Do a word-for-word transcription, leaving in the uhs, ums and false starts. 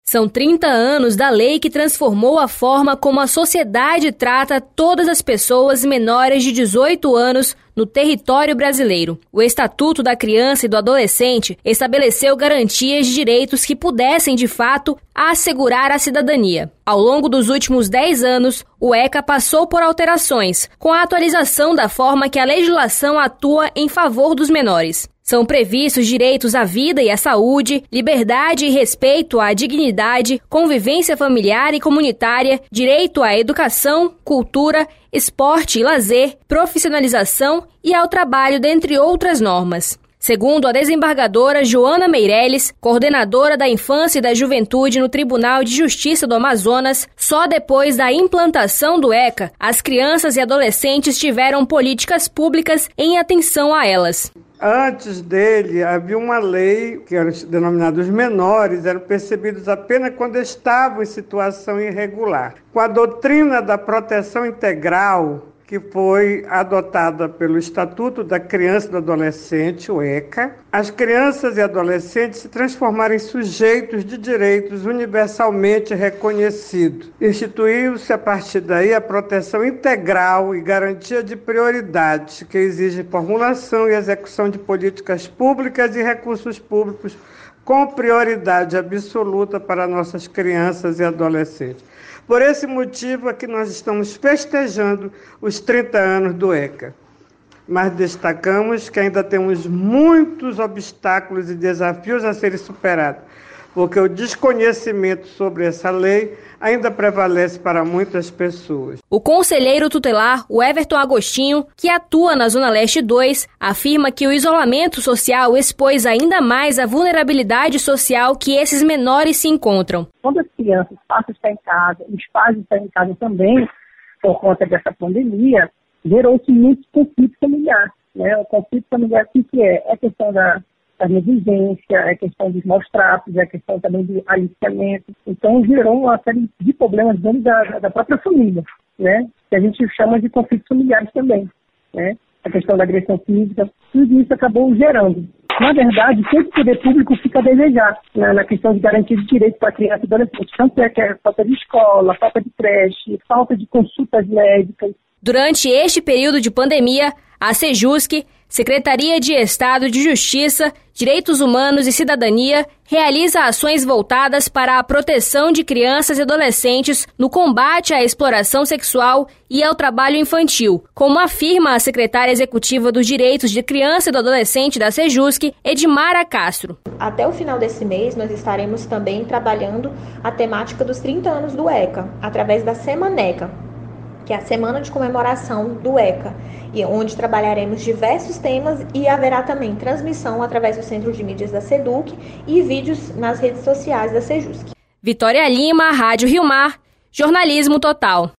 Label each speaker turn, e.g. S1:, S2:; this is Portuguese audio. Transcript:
S1: São trinta anos da lei que transformou a forma como a sociedade trata todas as pessoas menores de dezoito anos no território brasileiro. O Estatuto da Criança e do Adolescente estabeleceu garantias de direitos que pudessem, de fato, assegurar a cidadania. Ao longo dos últimos dez anos, o ECA passou por alterações, com a atualização da forma que a legislação atua em favor dos menores. São previstos direitos à vida e à saúde, liberdade e respeito à dignidade, convivência familiar e comunitária, direito à educação, cultura, esporte e lazer, profissionalização e ao trabalho, dentre outras normas. Segundo a desembargadora Joana Meirelles, coordenadora da Infância e da Juventude no Tribunal de Justiça do Amazonas, só depois da implantação do ECA, as crianças e adolescentes tiveram políticas públicas em atenção a elas.
S2: Antes dele, havia uma lei que eram denominados menores, eram percebidos apenas quando estavam em situação irregular. Com a doutrina da proteção integral, que foi adotada pelo Estatuto da Criança e do Adolescente, o ECA, as crianças e adolescentes se transformaram em sujeitos de direitos universalmente reconhecidos. Instituiu-se a partir daí a proteção integral e garantia de prioridades, que exige formulação e execução de políticas públicas e recursos públicos com prioridade absoluta para nossas crianças e adolescentes. Por esse motivo é que nós estamos festejando os trinta anos do ECA. Mas destacamos que ainda temos muitos obstáculos e desafios a serem superados, porque o desconhecimento sobre essa lei ainda prevalece para muitas pessoas.
S1: O conselheiro tutelar, o Everton Agostinho, que atua na Zona Leste dois, afirma que o isolamento social expôs ainda mais a vulnerabilidade social que esses menores se encontram.
S3: Quando as crianças passam a estar em casa, os pais estão em casa também, por conta dessa pandemia, gerou-se muitos conflitos familiares. Né? O conflito familiar, o que é? É a questão da a negligência, é questão dos maus tratos, é questão também do aliciamento. Então, gerou uma série de problemas dentro da, da própria família, né? Que a gente chama de conflitos familiares também, né? A questão da agressão física, tudo isso acabou gerando. Na verdade, sempre o poder público fica a desejar, né, na questão de garantia de direitos para criança e adolescente. Tanto é que é falta de escola, falta de creche, falta de consultas médicas.
S1: Durante este período de pandemia, a Sejusc, Secretaria de Estado de Justiça, Direitos Humanos e Cidadania, realiza ações voltadas para a proteção de crianças e adolescentes no combate à exploração sexual e ao trabalho infantil, como afirma a secretária executiva dos Direitos de Criança e do Adolescente da Sejusc, Edmara Castro.
S4: Até o final desse mês, nós estaremos também trabalhando a temática dos trinta anos do ECA, através da Semaneca, que é a Semana de Comemoração do ECA, e onde trabalharemos diversos temas e haverá também transmissão através do Centro de Mídias da SEDUC e vídeos nas redes sociais da Sejusc.
S1: Vitória Lima, Rádio Rio Mar, Jornalismo Total.